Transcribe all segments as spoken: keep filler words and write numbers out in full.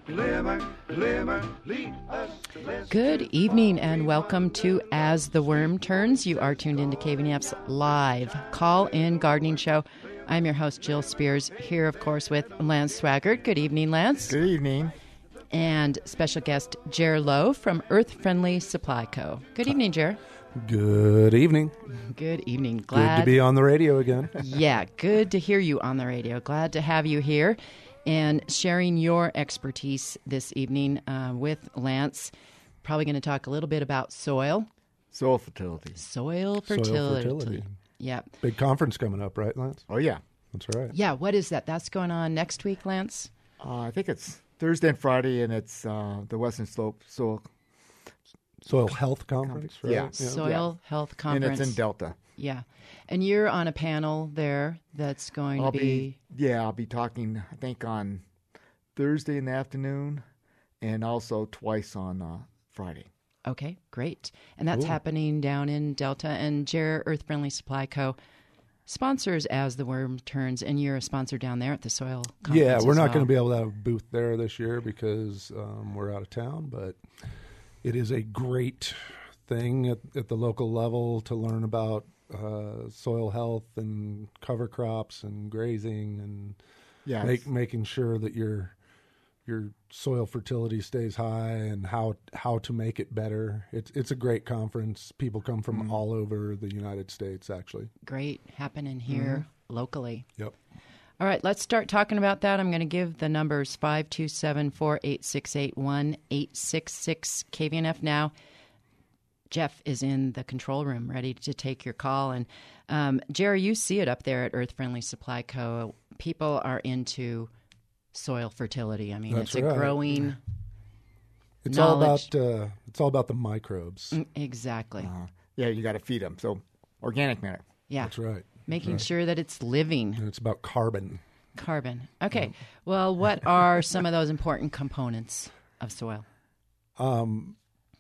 Good evening and welcome to As the Worm Turns. You are tuned into K V N F's live call-in gardening show. I'm your host, Jill Spears, here, of course, with Lance Swaggart. Good evening, Lance. Good evening. And special guest, Jer Lowe from Earth Friendly Supply Co. Good evening, Jer. Good evening. Good evening. Glad Good to be on the radio again. Yeah, good to hear you on the radio. Glad to have you here and sharing your expertise this evening uh, with Lance. Probably going to talk a little bit about soil. Soil fertility. Soil fertility. Soil fertility. Yeah. Big conference coming up, right, Lance? Oh, yeah. That's right. Yeah, what is that? That's going on next week, Lance? Uh, I think it's Thursday and Friday, and it's uh, the Western Slope Soil Soil Health Conference, right? Yeah. Soil yeah. Health Conference. And it's in Delta. Yeah. And you're on a panel there that's going I'll to be... be... Yeah, I'll be talking, I think, on Thursday in the afternoon and also twice on uh, Friday. Okay, great. And that's Cool. happening down in Delta. And Jer Earth Friendly Supply Co. sponsors As the Worm Turns, and you're a sponsor down there at the Soil Conference. Yeah, we're as not well. going to be able to have a booth there this year because um, we're out of town, but it is a great thing at, at the local level to learn about uh, soil health and cover crops and grazing and Yeah, make, it's- making sure that your your soil fertility stays high and how how to make it better. It's it's a great conference. People come from Mm-hmm. all over the United States, actually. Great, happening here locally. Yep. All right, let's start talking about that. I'm going to give the numbers five two seven, four eight six eight, one eight six six K V N F now. Jeff is in the control room ready to take your call. And um, Jerry, you see it up there at Earth Friendly Supply Co. People are into soil fertility. I mean, That's it's right. a growing It's knowledge. all about uh, it's all about the microbes. Mm, exactly. uh, yeah, you got to feed them. So organic matter. Yeah. That's right. Making Right. sure that it's living. And it's about carbon. Carbon. Okay. Well, what are some of those important components of soil? Um,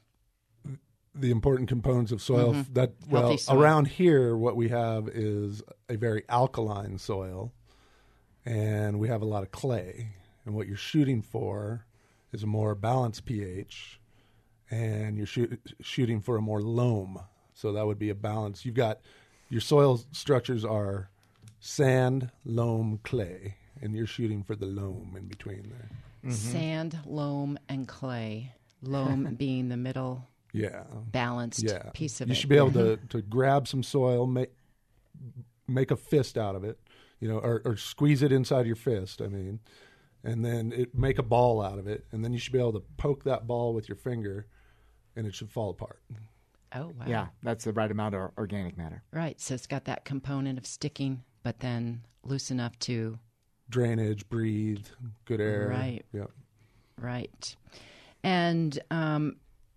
the important components of soil Mhm. that well Healthy soil. around here, what we have is a very alkaline soil, and we have a lot of clay. And what you're shooting for is a more balanced pH, and you're shoot, shooting for a more loam. So that would be a balance. You've got your soil structures are sand, loam, clay, and you're shooting for the loam in between there. Mm-hmm. Sand, loam, and clay. Loam being the middle Yeah. balanced Yeah. piece of you it. should be able to, to grab some soil, make make a fist out of it, you know, or, or squeeze it inside your fist, I mean, and then it, make a ball out of it, and then you should be able to poke that ball with your finger, and it should fall apart. Oh, wow. Yeah, that's the right amount of organic matter. Right. So it's got that component of sticking, but then loose enough to, Drainage, breathe, good air. Right. Yeah. right. And um,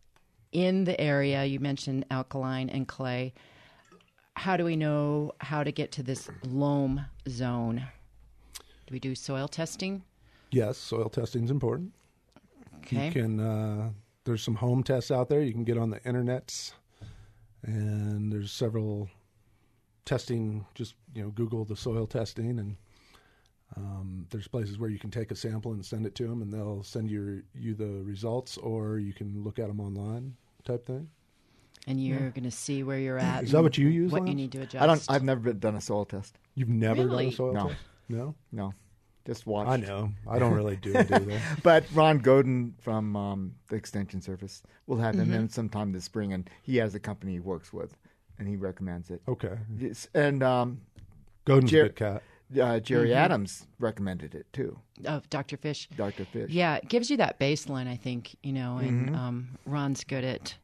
in the area, you mentioned alkaline and clay. How do we know how to get to this loam zone? Do we do soil testing? Yes, soil testing is important. Okay. You can. Uh, there's some home tests out there you can get on the internets, and there's several testing. Just you know, Google the soil testing, and um, there's places where you can take a sample and send it to them, and they'll send you you the results, or you can look at them online, type thing. And you're going to see where you're at. Is that and what you use, What you Lance? need to adjust. I don't. I've never been, done a soil test. You've never Really? done a soil No. test? No, No, just watch. I know. I don't really do it either. But Ron Godin from um, the Extension Service will have him Mm-hmm. in sometime this spring, and he has a company he works with, and he recommends it. Okay, Yes, and um, Godin's Jer- a good cat. uh, Jerry Mm-hmm. Adams recommended it too. Oh, Doctor Fish. Doctor Fish. Yeah, it gives you that baseline, I think, you know, and Mm-hmm. um, Ron's good at.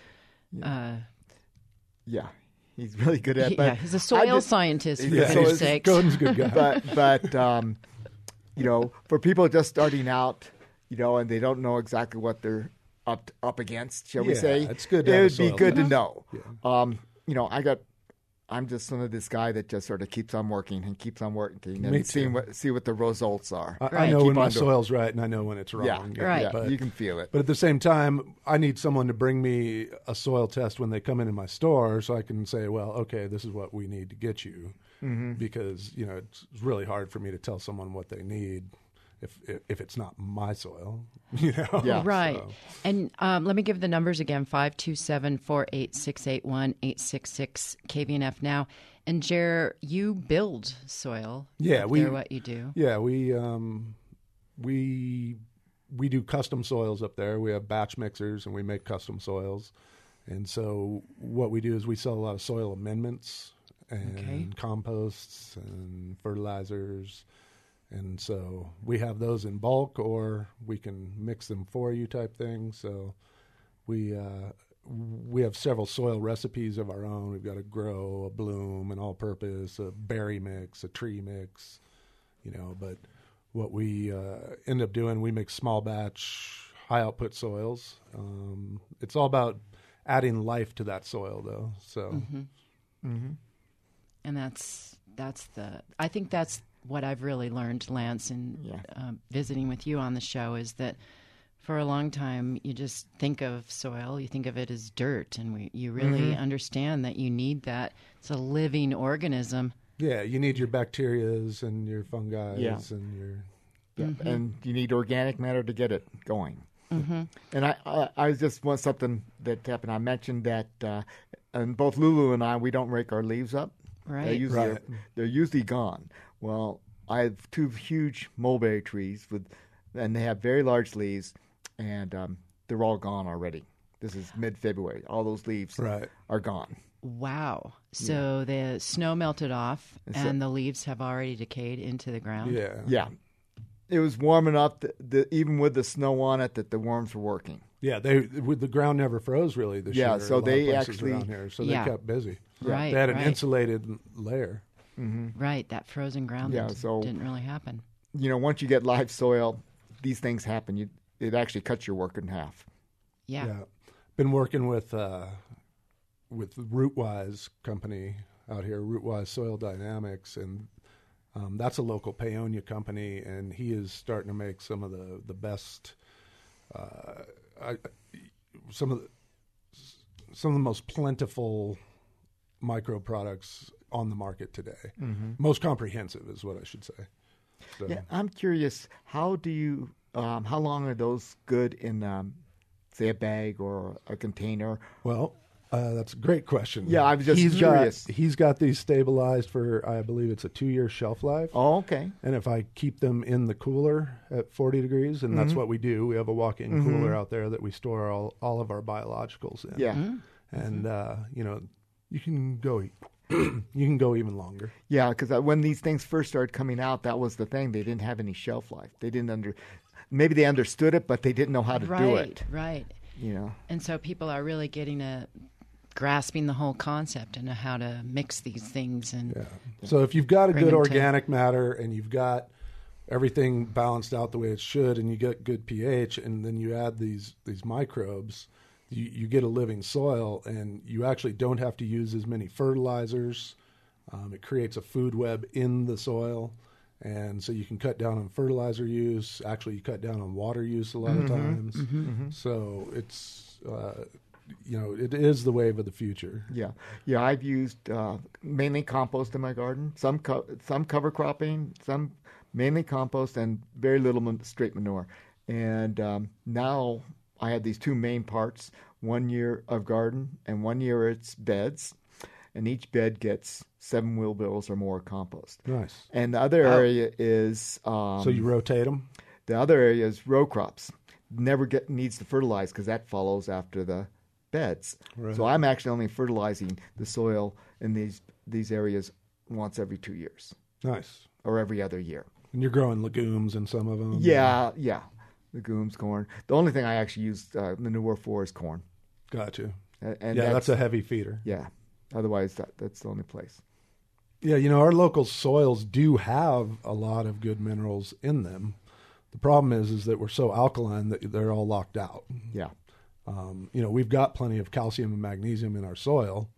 Uh, Yeah, he's really good at. he- But yeah, he's a I soil just- scientist, for Yeah, so goodness it's- sakes. Godin's a good guy. but but um, you know, for people just starting out, you know, and they don't know exactly what they're up up against, shall we Yeah, say? it's good to It have a would be soil good to test. know. Yeah. Um, you know, I got. I'm just sort of this guy that just sort of keeps on working and keeps on working and Me seeing too. what see what the results are. I, I Right. know Keep when my on doing- soil's right, and I know when it's wrong. Yeah, Right. Yeah, But, you can feel it. but at the same time, I need someone to bring me a soil test when they come into my store, so I can say, "Well, okay, this is what we need to get you," Mm-hmm. because you know it's really hard for me to tell someone what they need if if, if it's not my soil, you know. Yeah. Right. So, And um, let me give the numbers again, five two seven, four eight six eight one, eight six six, K V N F now. And Jer, you build soil. Yeah, up we- there, what you do. yeah, we um, we we do custom soils up there. We have batch mixers and we make custom soils. And so what we do is we sell a lot of soil amendments and Okay. composts and fertilizers. And so we have those in bulk, or we can mix them for you type thing. So we uh, we have several soil recipes of our own. We've got a grow, a bloom, an all-purpose, a berry mix, a tree mix, you know. But what we uh, end up doing, we make small batch, high output soils. Um, it's all about adding life to that soil, though. So And that's that's the I think that's what I've really learned, Lance, in Yeah. uh, visiting with you on the show, is that for a long time you just think of soil, you think of it as dirt, and we, you really understand that you need that. It's a living organism. yeah, you need your bacterias and your fungi Yeah. and your Yeah, Mm-hmm. and you need organic matter to get it going. And I, I, I just want something that happened. I mentioned that, uh, and both Lulu and I, we don't rake our leaves up. They're Right. usually Right. they're usually gone. Well, I have two huge mulberry trees with, and they have very large leaves, and um, they're all gone already. This is mid-February. All those leaves Right. are gone. Wow. So the snow melted off And so- and the leaves have already decayed into the ground. yeah. Yeah, it was warm enough that the, even with the snow on it, that the worms were working. Yeah, they with the ground never froze really this Yeah, year. so a lot of they places actually- around here, so Yeah. they kept busy. Right. They had an right. insulated layer. Right. That frozen ground Yeah, that so- didn't really happen. You know, once you get live soil, these things happen. You, it actually cuts your work in half. Yeah. Yeah, been working with uh, with Rootwise company out here, Rootwise Soil Dynamics, and um, that's a local Paonia company, and he is starting to make some of the the best, uh, I, some of the some of the most plentiful micro products on the market today. Most comprehensive is what I should say. So, Yeah, I'm curious. How do you? Um, how long are those good in, um, say, a bag or a container? Well, uh, that's a great question. Yeah, I was just he's curious. Got, he's got these stabilized for, I believe it's a two-year shelf life. Oh, okay. And if I keep them in the cooler at forty degrees, and that's what we do, we have a walk-in cooler out there that we store all, all of our biologicals in. Yeah, And, uh, you know, you can go e- you can go even longer. yeah. Because when these things first started coming out, that was the thing. They didn't have any shelf life. They didn't under. Maybe they understood it, but they didn't know how to Right. do it. Right. You know. And so people are really getting a grasping the whole concept and how to mix these things. And Yeah. So if you've got a Bring good them to- organic matter and you've got everything balanced out the way it should, and you get good pH, and then you add these these microbes, you, you get a living soil, and you actually don't have to use as many fertilizers. Um, it creates a food web in the soil, and so you can cut down on fertilizer use. Actually, you cut down on water use a lot of times. So it's uh, you know, it is the wave of the future. Yeah, yeah. I've used uh, mainly compost in my garden. Some co- some cover cropping, some mainly compost, and very little man- straight manure. And um, now I have these two main parts: one year of garden, and one year it's beds. And each bed gets seven wheelbarrows or more of compost. Nice. And the other area is um, So you rotate them. the other area is row crops. Never get needs to fertilize because that follows after the beds. Right. So I'm actually only fertilizing the soil in these these areas once every two years Nice. or every other year. And you're growing legumes in some of them. Yeah, yeah. Legumes, corn. The only thing I actually use uh, manure for is corn. Got you. A- And Yeah, that's, a heavy feeder. yeah. Otherwise, that, that's the only place. Yeah, you know, our local soils do have a lot of good minerals in them. The problem is, is that we're so alkaline that they're all locked out. Yeah. Um, you know, we've got plenty of calcium and magnesium in our soil,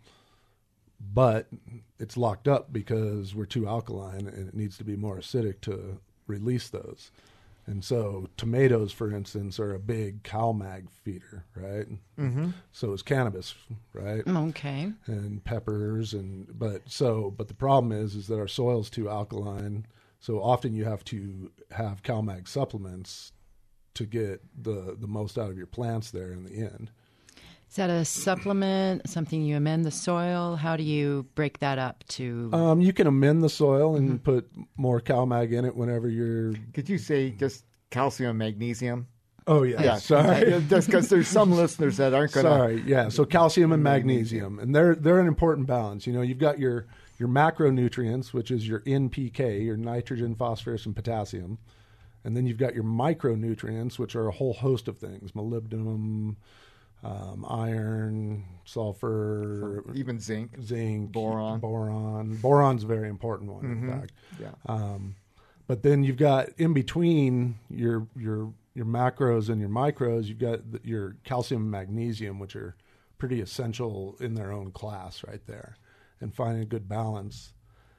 but it's locked up because we're too alkaline and it needs to be more acidic to release those. And so tomatoes, for instance, are a big CalMag feeder, right? Mm-hmm. So is cannabis, right? okay. And peppers, and but so but the problem is is that our soil's too alkaline, So often you have to have CalMag supplements to get the, the most out of your plants there in the end. Is that a supplement, something you amend the soil? How do you break that up to? Um, you can amend the soil and mm-hmm. put more CalMag in it whenever you're... Could you say just calcium and magnesium? Oh, yeah. yeah. Sorry. Just because there's some listeners that aren't going to... Sorry, yeah. So calcium and magnesium. And they're they're an important balance. You know, you've got your, your macronutrients, which is your N P K, your nitrogen, phosphorus, and potassium. And then you've got your micronutrients, which are a whole host of things. Molybdenum, um, iron, sulfur... Even zinc. Zinc. Boron. Boron. Boron's a very important one, mm-hmm. in fact. Yeah. Um, but then you've got in between your your... your macros and your micros, you've got your calcium and magnesium, which are pretty essential in their own class right there. And finding a good balance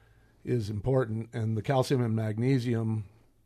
is important. And the calcium and magnesium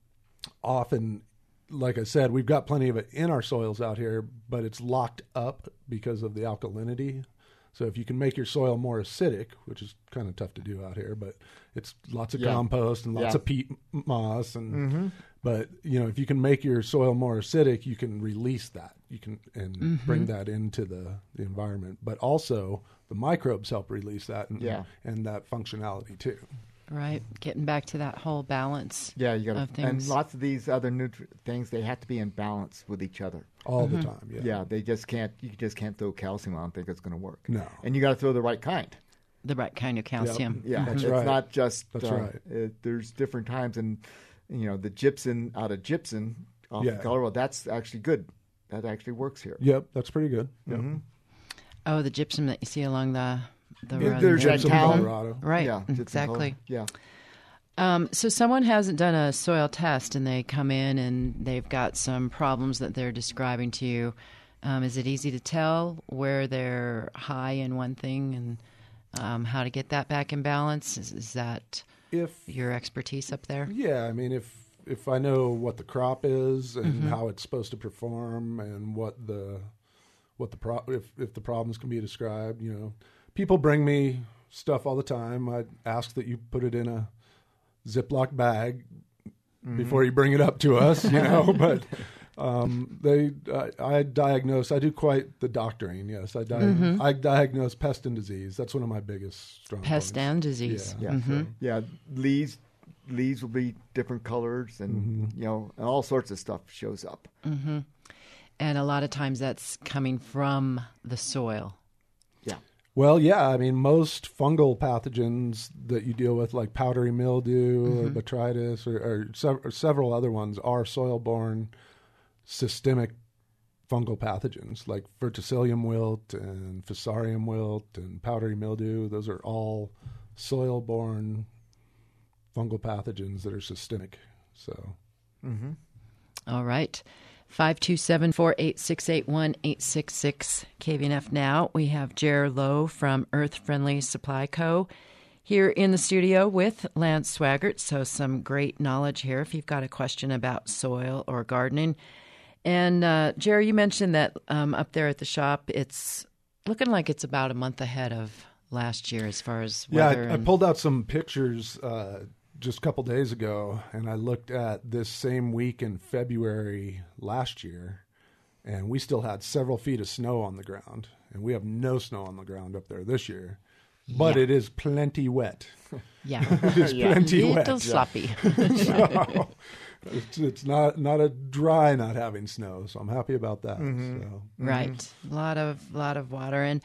often, like I said, we've got plenty of it in our soils out here, but it's locked up because of the alkalinity. So if you can make your soil more acidic, which is kind of tough to do out here, but it's lots of yeah. compost and lots yeah. of peat moss and mm-hmm. but you know, if you can make your soil more acidic, you can release that. You can and mm-hmm. bring that into the, the environment. But also the microbes help release that and, yeah. and that functionality too. Right, getting back to that whole balance. Yeah, you got to, and lots of these other nutri- things. They have to be in balance with each other all mm-hmm. the time. Yeah, yeah. They just can't. You just can't throw calcium on and think it's going to work. No, and you got to throw the right kind. The right kind of calcium. Yep. Yeah, that's it's right. not just. That's uh, right. It, there's different times, and you know the gypsum out of gypsum off yeah. of Colorado. That's actually good. That actually works here. Yep, that's pretty good. Yep. Mm-hmm. Oh, the gypsum that you see along the the yeah, road. There's gypsum that town. Colorado. Right. Yeah, exactly. Yeah. Um, so someone hasn't done a soil test and they come in and they've got some problems that they're describing to you. Um, is it easy to tell where they're high in one thing and um, how to get that back in balance? Is, is that if your expertise up there? Yeah, I mean, if if I know what the crop is and mm-hmm. how it's supposed to perform and what the what the pro- if if the problems can be described, you know, people bring me stuff all the time. I ask that you put it in a Ziploc bag mm-hmm. before you bring it up to us, you know, but um, they, I, I diagnose, I do quite the doctoring. Yes. I, di- mm-hmm. I diagnose pest and disease. That's one of my biggest strong Pest points. and disease. Yeah. Yeah. Mm-hmm. So, yeah. Leaves, leaves will be different colors and, mm-hmm. you know, and all sorts of stuff shows up. Mm-hmm. And a lot of times that's coming from the soil. Yeah. Well, yeah, I mean, most fungal pathogens that you deal with, like powdery mildew mm-hmm. or botrytis or, or, sev- or several other ones, are soil-borne systemic fungal pathogens, like verticillium wilt and fusarium wilt and powdery mildew. Those are all soil-borne fungal pathogens that are systemic. So, mm-hmm. All right. five two seven, four eight six, eight one eight six six K V N F Now. We have Jer Lowe from Earth Friendly Supply Co. here in the studio with Lance Swaggart. So some great knowledge here if you've got a question about soil or gardening. And uh, Jer, you mentioned that um, up there at the shop, it's looking like it's about a month ahead of last year as far as weather. Yeah, I, I and... pulled out some pictures uh, just a couple days ago, and I looked at this same week in February last year, and we still had several feet of snow on the ground, and we have no snow on the ground up there this year, but yeah. it is plenty wet. Yeah, it is yeah. plenty a wet. little sloppy. So, it's, it's not not a dry not having snow, so I'm happy about that. Mm-hmm. So. Mm-hmm. Right, a lot of lot of water. And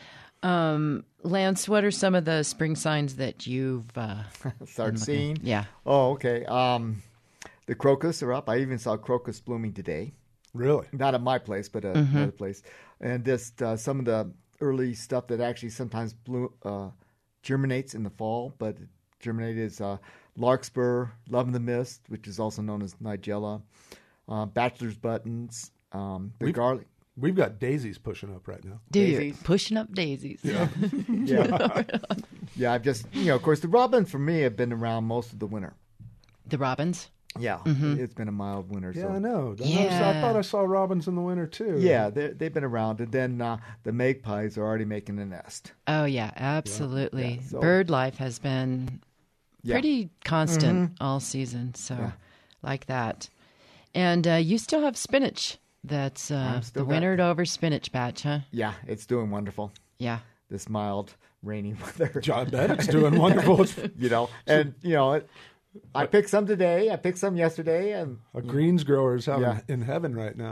um, Lance, what are some of the spring signs that you've uh, started seeing? Yeah. Oh, okay. Um, the crocus are up. I even saw crocus blooming today. Really? Not at my place, but at Mm-hmm. another place. And just uh, some of the early stuff that actually sometimes blue, uh, germinates in the fall, but germinate is uh, larkspur, love in the mist, which is also known as nigella, uh, bachelor's buttons, um, the We've- garlic. We've got daisies pushing up right now. Do you Daisies. pushing up daisies? Yeah. Yeah, yeah. I've just you know, of course, the robins for me have been around most of the winter. The robins. Yeah, Mm-hmm. it's been a mild winter. Yeah, so. I know. I, Yeah. noticed- I thought I saw robins in the winter too. Yeah, they- they've been around, and then uh, the magpies are already making a nest. Oh yeah, absolutely. Yeah, so- Bird life has been Yeah. pretty constant all season. So, Yeah. like that. And uh, you still have spinach. That's uh, I'm the still got- wintered over spinach batch, huh? Yeah, it's doing wonderful. Yeah. This mild, rainy weather. I bet it's doing wonderful. It's You know, and, you know, it, I picked some today. I picked some yesterday, and a greens grower's having Yeah. in heaven right now.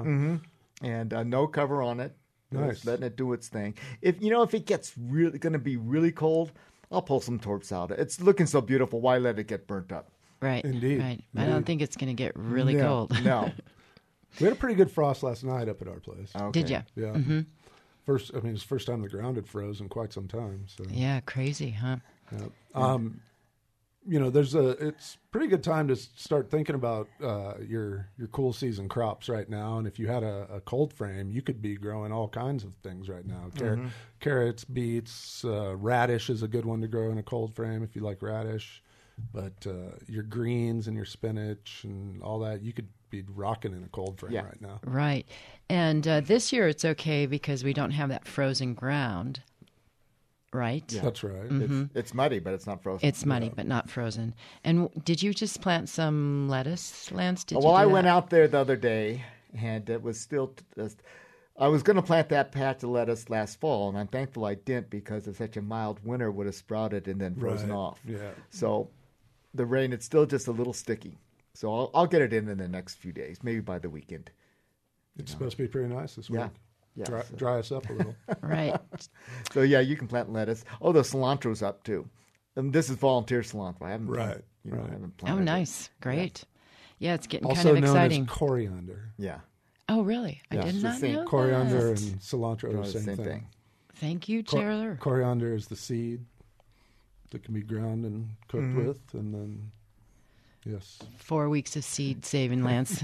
and uh, no cover on it. Nice. Just letting it do its thing. If you know, if it gets really going to be really cold, I'll pull some torps out. It's looking so beautiful. Why let it get burnt up? Right. Indeed. Right. I don't Indeed. think it's going to get really no, cold. No. We had a pretty good frost last night up at our place. Okay. Did you? Yeah. Mm-hmm. First, I mean, it's the first time the ground had froze in quite some time. So, Yeah, crazy, huh? yeah. Um, you know, there's a. It's a pretty good time to s- start thinking about uh, your your cool season crops right now. And if you had a, a cold frame, you could be growing all kinds of things right now. Car- Carrots, beets, uh, radish is a good one to grow in a cold frame if you like radish. But uh, your greens and your spinach and all that, you could be rocking in a cold frame Yeah. right now. Right. And uh, this year it's okay because we don't have that frozen ground, right? Yeah. That's right. It's, it's muddy, but it's not frozen. It's muddy, but not frozen. And w- did you just plant some lettuce, Lance? Did well, you I do went that? out there the other day, and it was still just. I was going to plant that patch of lettuce last fall, and I'm thankful I didn't because of such a mild winter would have sprouted and then frozen Right. off. Yeah. So the rain, it's still just a little sticky. So I'll, I'll get it in in the next few days, maybe by the weekend. It's supposed to be pretty nice this Yeah. week. Yeah, Dry, so- dry us up a little. Right. So yeah, you can plant lettuce. Oh, the cilantro's up too. And this is volunteer cilantro. I haven't, Right, You know, right. I haven't Oh, planted it. nice. Great. Yeah, it's getting Also kind of known exciting. as coriander. Yeah, Oh, really? I Yeah, did it's the not same know Coriander that. and cilantro Doing are the the same, same thing. thing. Thank you, Cor- Taylor. coriander is the seed that can be ground and cooked Mm-hmm. with, and then yes, Four weeks of seed saving, Lance.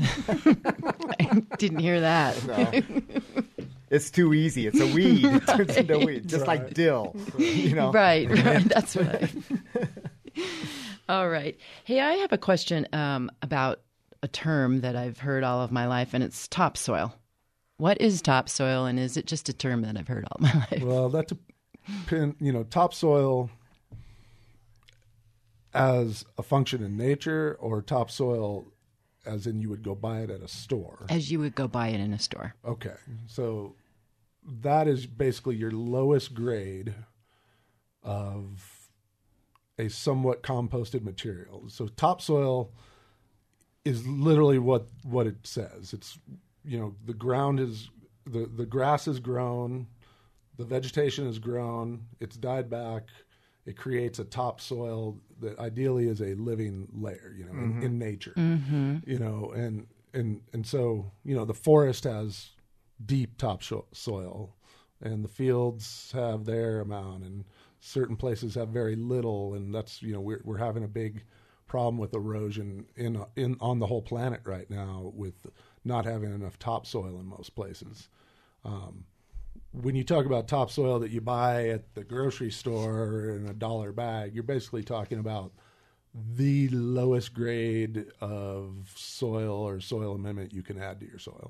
I didn't hear that. No. It's too easy. It's a weed. It turns into a weed, just like Right. dill. You know. Right, right. That's what I. All right. Hey, I have a question um, about a term that I've heard all of my life, and it's topsoil. What is topsoil, and is it just a term that I've heard all my life? well, that's a pin. You know, topsoil as a function in nature, or topsoil as in you would go buy it at a store. As you would go buy it in a store. Okay, so that is basically your lowest grade of a somewhat composted material. So topsoil is literally what what it says. It's, you know, the ground is the the grass is grown, the vegetation is grown, it's died back. It creates a topsoil that ideally is a living layer, you know, in, in nature. Mm-hmm. You know, and and and so, you know, the forest has deep topsoil, and the fields have their amount, and certain places have very little, and that's, you know, we're we're having a big problem with erosion in in on the whole planet right now with not having enough topsoil in most places. Um, when you talk about topsoil that you buy at the grocery store in a dollar bag, you're basically talking about the lowest grade of soil or soil amendment you can add to your soil.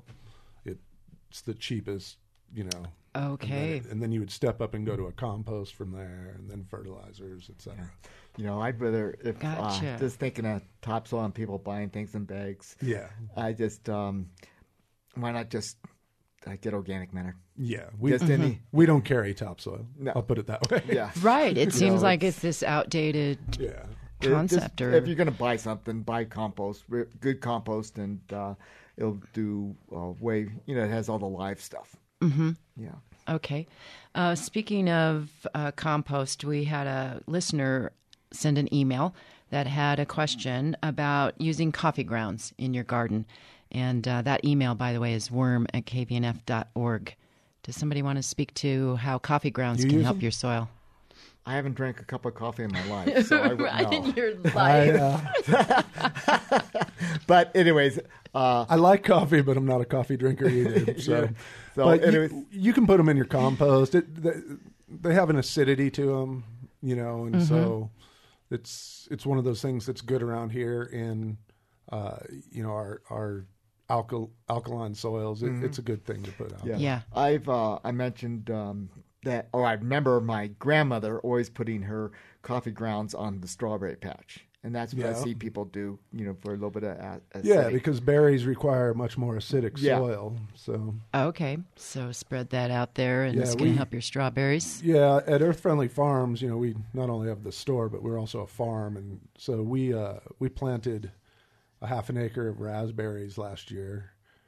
It's the cheapest, you know. Okay. And then, and then you would step up and go to a compost from there, and then fertilizers, et cetera. You know, I'd rather if Gotcha. uh, just thinking of topsoil and people buying things in bags. Yeah. I just um, why not just uh, get organic matter? Yeah. We, Just any. we don't carry topsoil. No. I'll put it that way. Yeah. Right. It seems know, like it's this outdated Yeah. It just- concept. or if you're going to buy something, buy compost, re- good compost, and uh, it'll do uh, way. You know, it has all the live stuff. Mm-hmm. Yeah. Okay. Uh, speaking of uh, compost, we had a listener send an email that had a question about using coffee grounds in your garden. And uh, that email, by the way, is worm at k v n f dot org. Does somebody want to speak to how coffee grounds You can use help them? your soil? I haven't drank a cup of coffee in my life, so I wouldn't know. In your I, life. uh, But anyways, uh, I like coffee, but I'm not a coffee drinker either. So, Yeah. So but anyways- you, you can put them in your compost. It, they, they have an acidity to them, you know, and so it's it's one of those things that's good around here in, uh, you know, our our alkal, alkaline soils. It, It's a good thing to put out. yeah. Yeah. I've uh, I mentioned um, that, or I remember my grandmother always putting her coffee grounds on the strawberry patch. And that's what I Yeah. see people do, you know, for a little bit of a- acidity. Yeah, because berries require much more acidic Yeah. soil. So Okay, so spread that out there, and Yeah, it's going we- to help your strawberries. yeah, at Earth Friendly Farms, you know, we not only have the store, but we're also a farm, and so we uh, we planted a half an acre of raspberries last year,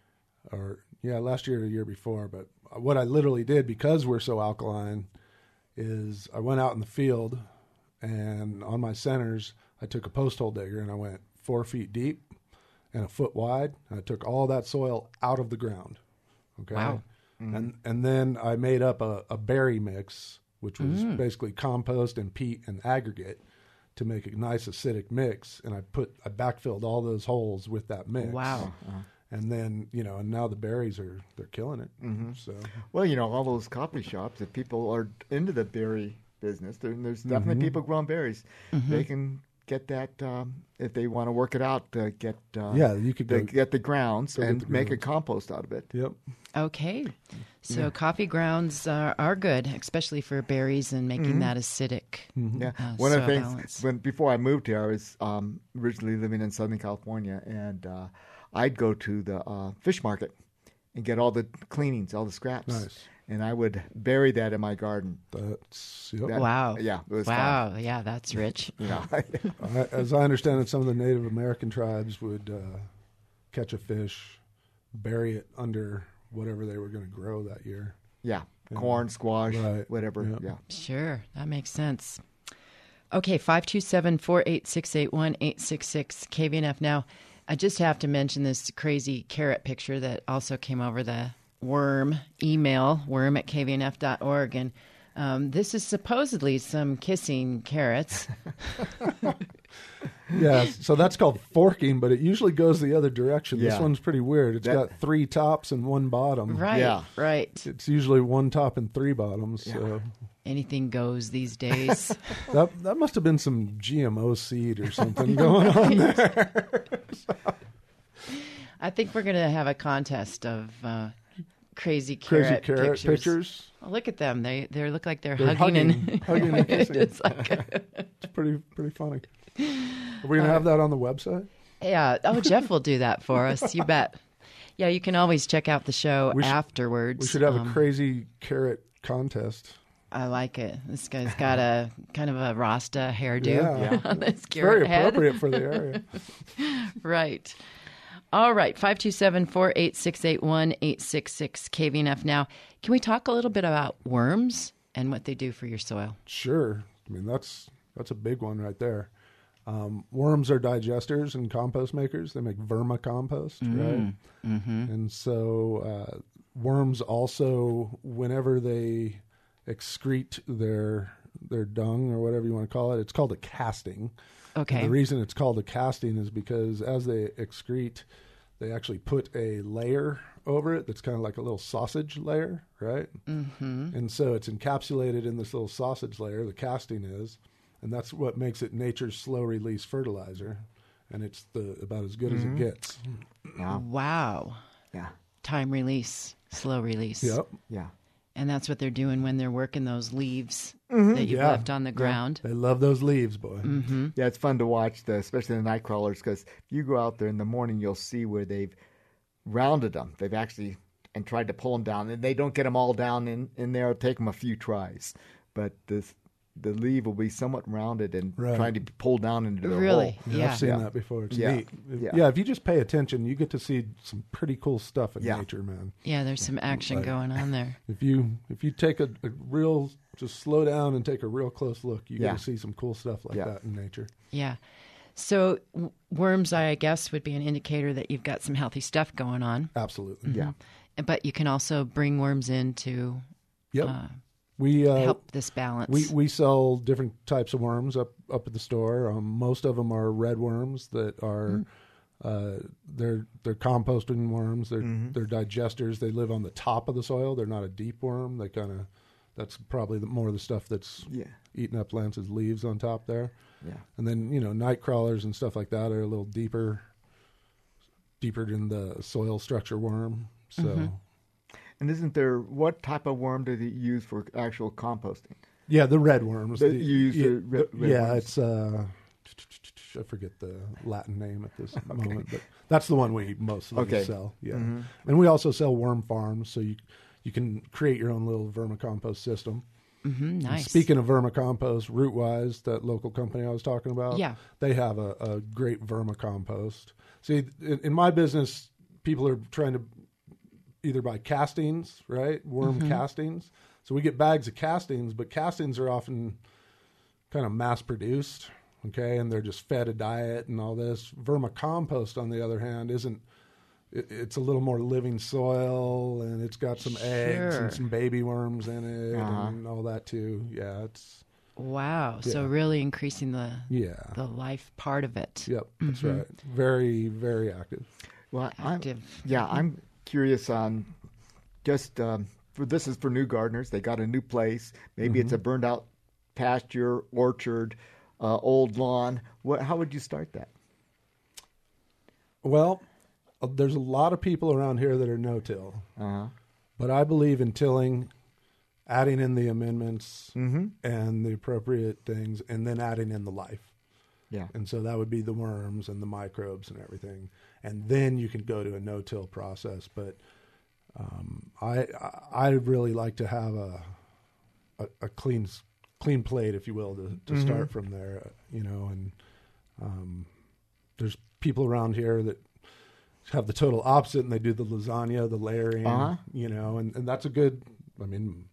or yeah, last year or the year before. But what I literally did, because we're so alkaline, is I went out in the field, and on my centers, I took a post hole digger and I went four feet deep and a foot wide. And I took all that soil out of the ground. Okay. Wow. And and then I made up a, a berry mix, which was Mm. basically compost and peat and aggregate to make a nice acidic mix. And I put I backfilled all those holes with that mix. Wow. And then, you know, and now the berries are they're killing it. Mm-hmm. So Well, you know, all those coffee shops, if people are into the berry business, there, there's definitely people growing berries. They can get that, um, if they want to work it out, to get uh, Yeah, you could the, go- get the grounds go get and the make a grounds. compost out of it. yep. Okay, so coffee grounds are, are good, especially for berries and making that acidic. Yeah, Uh, one of the soil things balance. when before I moved here, I was um, originally living in Southern California, and uh, I'd go to the uh, fish market and get all the cleanings, all the scraps, Nice. and I would bury that in my garden. That's yep. That- Wow. Yeah, it was fun. Wow. Yeah, that's rich. You know, I, as I understand it, some of the Native American tribes would uh, catch a fish, bury it under whatever they were going to grow that year. yeah, corn, squash, Right. whatever. Yeah. Yeah. Sure, that makes sense. Okay, five two seven, four eight six, eight one eight six six, K V N F. Now, I just have to mention this crazy carrot picture that also came over the worm email, worm at k v n f dot org. And um, this is supposedly some kissing carrots. Yeah, so that's called forking, but it usually goes the other direction. This Yeah. one's pretty weird. It's That- got three tops and one bottom. Right, Yeah. right. It's usually one top and three bottoms. So Anything goes these days. that that must have been some G M O seed or something going on there. I think we're going to have a contest of uh, crazy Crazy carrot, carrot pictures. pictures. Oh, look at them. They they look like they're, They're hugging, hugging- and hugging and kissing. It's like a- It's pretty pretty funny. Are we gonna have that on the website? yeah. Oh, Jeff will do that for us. You bet. Yeah, you can always check out the show We should- afterwards. We should have Um, a crazy carrot contest. I like it. This guy's got a kind of a Rasta hairdo Yeah. on his It's very carrot head. appropriate for the area. Right. All right. five two seven, four eight six, eight one eight six six, K V N F. Now, can we talk a little bit about worms and what they do for your soil? Sure. I mean, that's that's a big one right there. Um, worms are digesters and compost makers. They make vermicompost, right? Mm-hmm. And so uh, worms also, whenever they excrete their their dung or whatever you want to call it, it's called a casting. Okay. And the reason it's called a casting is because as they excrete, they actually put a layer over it that's kind of like a little sausage layer, right? Mm-hmm. And so it's encapsulated in this little sausage layer, the casting is, and that's what makes it nature's slow release fertilizer. And it's the about as good as it gets. Wow. Wow. Yeah. Time release, slow release. Yep. Yeah. And that's what they're doing when they're working those leaves that you've Yeah. left on the ground. They love those leaves, boy. Mm-hmm. Yeah, it's fun to watch, the, especially the night crawlers, because if you go out there in the morning, you'll see where they've rounded them. They've actually and tried to pull them down, and they don't get them all down in, in there. It'll take them a few tries, but this, the leaf will be somewhat rounded and Right. trying to be pulled down into the Really? hole. Yeah, Yeah. I've seen Yeah. that before. It's Yeah. neat. If- Yeah. yeah, if you just pay attention, you get to see some pretty cool stuff in Yeah. nature, man. Yeah, there's some action Like- going on there. If you if you take a, a real just slow down and take a real close look, you Yeah. get to see some cool stuff like Yeah. that in nature. Yeah. So w- worms, I guess, would be an indicator that you've got some healthy stuff going on. Absolutely. Yeah. But you can also bring worms in to Yep. uh, we uh, help this balance. we we sell different types of worms up up at the store. Um, most of them are red worms that are uh, they're they're composting worms. They're they're digesters. They live on the top of the soil. They're not a deep worm. They kind of that's probably the, more of the stuff that's Yeah. eating up Lance's leaves on top there. Yeah. And then, you know, night crawlers and stuff like that are a little deeper, deeper in the soil structure worm. So, And isn't there, what type of worm do they use for actual composting? Yeah, the red worms. The, The- you use yeah, the red, red yeah, worms? it's uh, I forget the Latin name at this moment, but that's the one we mostly Okay. sell. Yeah, Mhm. and we also sell worm farms, so you you can create your own little vermicompost system. Mm-hmm, And nice. speaking of vermicompost, Rootwise, that local company I was talking about, Yeah. they have a, a great vermicompost. See, in, in my business, people are trying to either buy castings, right? Worm Mm-hmm. castings. So we get bags of castings, but castings are often kind of mass produced, okay? And they're just fed a diet and all this. Vermicompost, on the other hand, isn't, it, it's a little more living soil, and it's got some eggs Sure. and some baby worms in it Uh-huh. and all that too. Yeah, it's, Wow. So Yeah. really increasing the yeah. the life part of it. Yep, that's Mhm. right. Very, very active. Well, I'm, Active. yeah, I'm curious on just um, for this is for new gardeners. They got a new place. Maybe it's a burned out pasture, orchard, uh, old lawn. What? How would you start that? Well, uh, there's a lot of people around here that are no-till, Uh-huh. but I believe in tilling, adding in the amendments Mm-hmm. and the appropriate things, and then adding in the life. Yeah. And so that would be the worms and the microbes and everything. And then you can go to a no-till process. But um, I I I really like to have a a, a clean s- clean plate, if you will, to, to Mhm. start from there. You know, and um, there's people around here that have the total opposite, and they do the lasagna, the layering. Uh-huh. You know, and, and that's a good. I mean,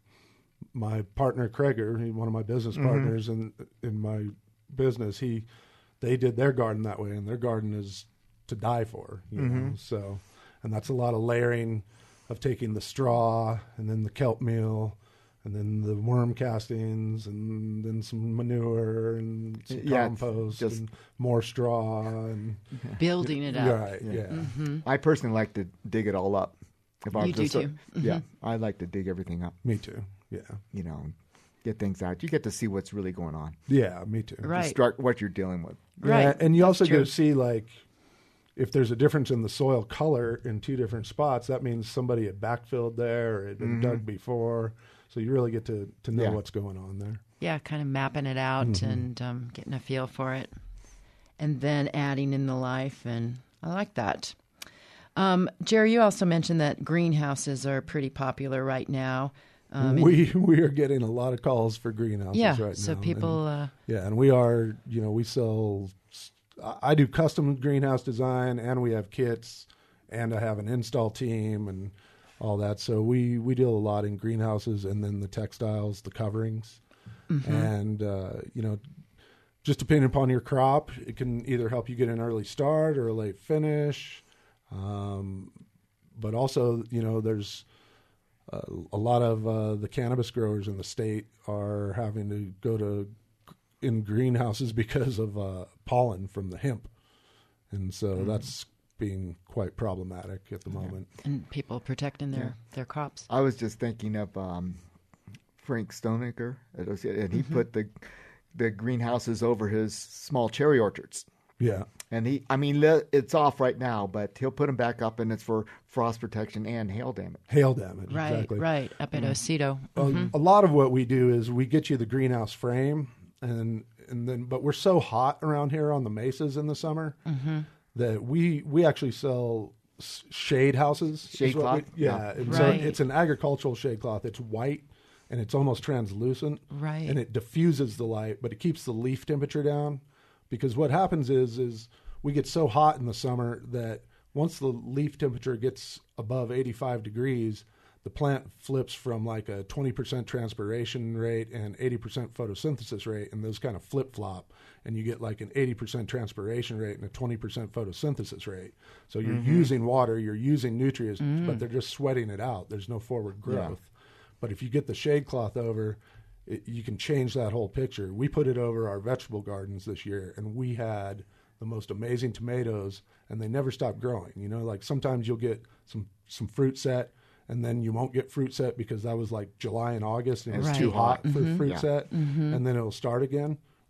my partner Kreger, he- one of my business Mhm. partners in in my business, he they did their garden that way, and their garden is to die for. You know, Mhm. so and that's a lot of layering of taking the straw and then the kelp meal and then the worm castings and then some manure and some Yeah, it's compost just- and more straw and Building it up. right, Yeah. yeah, Mm-hmm. I personally like to dig it all up. If I You was do just a- too. Yeah, I like to dig everything up. me too, yeah, You know, get things out. You get to see what's really going on. yeah, me too. Right. Stru- what you're dealing with. Right. Yeah, and you That's also true. get to see like if there's a difference in the soil color in two different spots, that means somebody had backfilled there or had been Mhm. dug before. So you really get to, to know Yeah. what's going on there. Yeah, kind of mapping it out Mhm. and um, getting a feel for it, and then adding in the life. And I like that. Um, Jerry, you also mentioned that greenhouses are pretty popular right now. Um, and- we we are getting a lot of calls for greenhouses yeah, right so now. people. And, Uh, yeah, and we are, you know, we sell, I I do custom greenhouse design, and we have kits, and I have an install team and all that. So we, we deal a lot in greenhouses and then the textiles, the coverings. And, uh, you know, just depending upon your crop, it can either help you get an early start or a late finish. Um, but also, you know, there's uh, a lot of uh, the cannabis growers in the state are having to go to in greenhouses because of uh, pollen from the hemp. And so that's being quite problematic at the moment. and people protecting their, their crops. I was just thinking of um, Frank Stoneacre, and he Mm-hmm. put the the greenhouses over his small cherry orchards. Yeah. And he, I mean, le- it's off right now, but he'll put them back up, and it's for frost protection and hail damage. Hail damage. Right, exactly. right. Up at Osito. A, a lot of what we do is we get you the greenhouse frame, and and then but we're so hot around here on the mesas in the summer that we we actually sell s- shade houses. is Shade what cloth? we- yeah, Yeah. and so Right. it's an agricultural shade cloth. It's white and it's almost translucent, Right. and it diffuses the light, but it keeps the leaf temperature down. Because what happens is is we get so hot in the summer that once the leaf temperature gets above eighty-five degrees, the plant flips from like a twenty percent transpiration rate and eighty percent photosynthesis rate, and those kind of flip flop, and you get like an eighty percent transpiration rate and a twenty percent photosynthesis rate. So you're using water, you're using nutrients, but they're just sweating it out. There's no forward growth. But if you get the shade cloth over, it, you can change that whole picture. We put it over our vegetable gardens this year, and we had the most amazing tomatoes, and they never stopped growing. You know, like sometimes you'll get some some fruit set, and then you won't get fruit set because that was like July and August, and it's too Right. hot for fruit Yeah. set, and then it'll start again.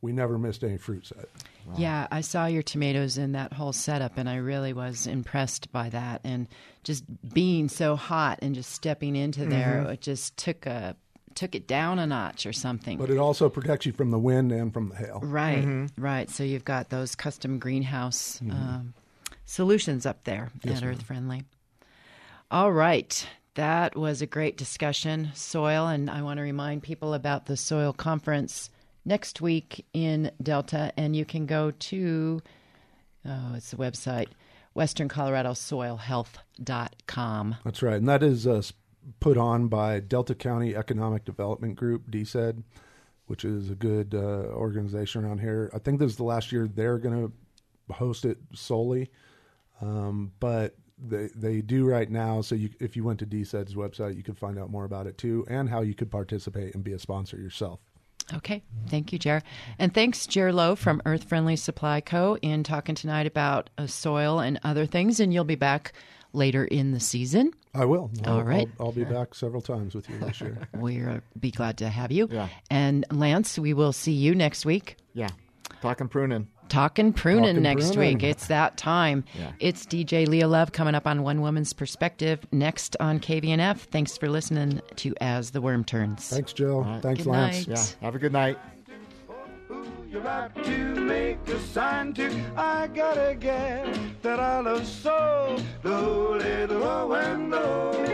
we never missed any fruit set. Wow. Yeah, I saw your tomatoes in that whole setup, and I really was impressed by that. And just being so hot and just stepping into there, mm-hmm. it just took a took it down a notch or something. But it also protects you from the wind and from the hail. Right, mm-hmm. right. So you've got those custom greenhouse mm-hmm. um, solutions up there yes, at Earth Friendly. All right. That was a great discussion, soil, and I want to remind people about the soil conference next week in Delta, and you can go to, oh, it's the website, western colorado soil health dot com. That's right, and that is uh, put on by Delta County Economic Development Group, D C E D, which is a good uh, organization around here. I think this is the last year they're going to host it solely, um, but they they do right now, so you, if you went to D C E D's website, you could find out more about it too, and how you could participate and be a sponsor yourself. Okay. Thank you, Jer. And thanks, Jer Lowe from Earth Friendly Supply Co. in talking tonight about uh, soil and other things. And you'll be back later in the season. I will. I'll, All right. I'll, I'll be back several times with you this year. We'll be glad to have you. Yeah. And Lance, we will see you next week. Yeah. Talking pruning. Talking pruning Talking next pruning. week. It's that time. Yeah. It's D J Leah Love coming up on One Woman's Perspective next on K V N F. Thanks for listening to As the Worm Turns. Thanks, Jill. Right. Thanks, Good Lance. night. Yeah. Have a good night. You're about to make a sign to I gotta get that I love so. Low, little, low, and low.